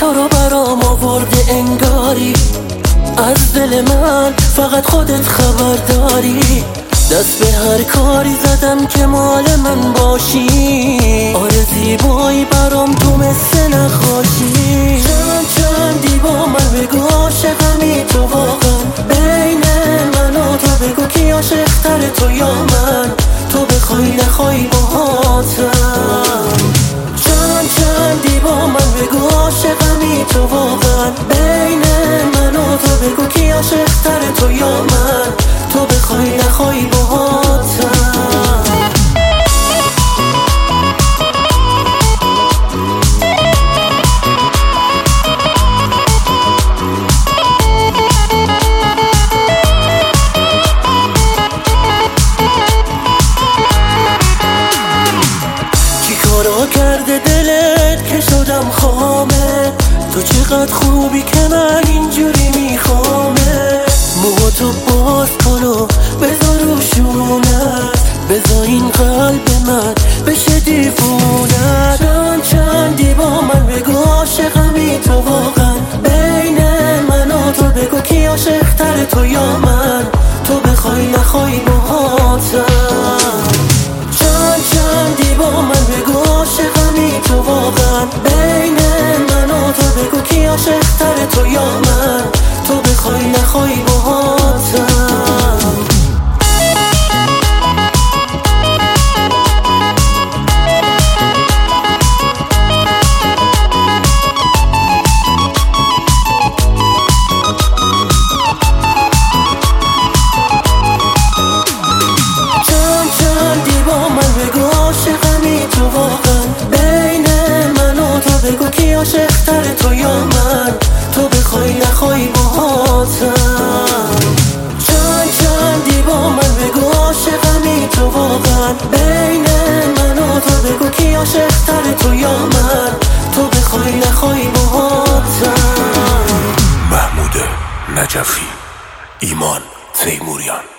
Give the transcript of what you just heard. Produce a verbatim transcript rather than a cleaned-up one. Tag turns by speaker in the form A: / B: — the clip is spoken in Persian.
A: تو رو برام آورده انگاری، از دل من فقط خودت خبر داری. دست به هر کاری زدم که مال من باشی، آره زیبایی برام تو مثل نقاشی. چند چندی با من بگو عاشقمی تو واقعا، بین من و تو بگو کی عاشق‌تر تو یا من، تو بخوای نخوای باهاتم. چند چندی با من بگو عاشقمی تو واقعا، بین من و تو بگو کی عاشق‌تر تو یا من، تو بخوای نخوای باهاتم. کارا کرده دلت که شدم خامه، تو چقدر خوبی که من اینجوری میخوامه. موها تو باز کن و بذار روشونت، بذار این قلب من بشه دیوونت. چند چندی با من بگو عاشقمی تو واقعا، بین من و تو بگو کی عاشق‌تر تو یا من، تو بخوای نخوای باهاتم. چند چندی با من بگو عاشقمی تو واقعا، بین من و تو بگو کی عاشق‌تر تو یا من، تو بخوای نخوای باهاتم. چند چندی با من بگو عاشقمی تو واقعا، بین من و تو بگو کی عاشق‌تر تو یا من، تو بخوای نخوای باهاتم. چند چندی با من بگو عاشقمی تو واقعا، بین من و تو بگو کی عاشق‌تر تو یا من، تو بخوای نخوای باهاتم.
B: محمود نجفی، ایمان تیموریان.